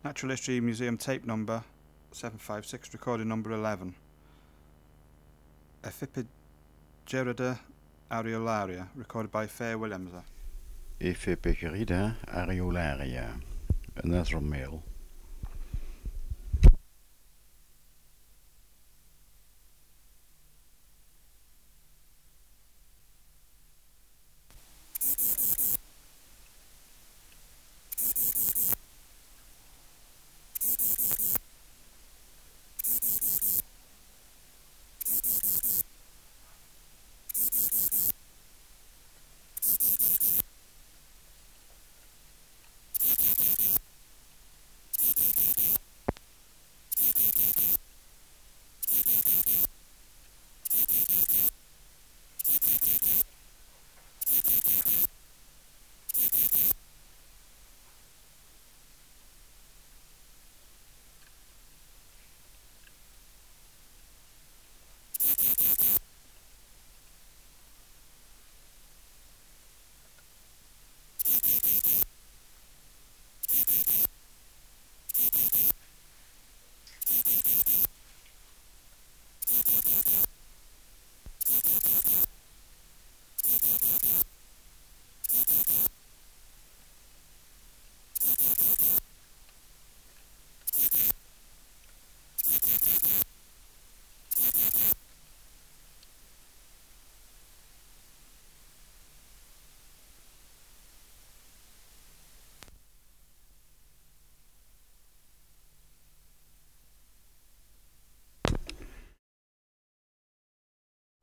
Natural History Museum tape number 756, recording number 11. Ephippigeridae areolaria, recorded by Fair Williams. Ephippigeridae areolaria, another male.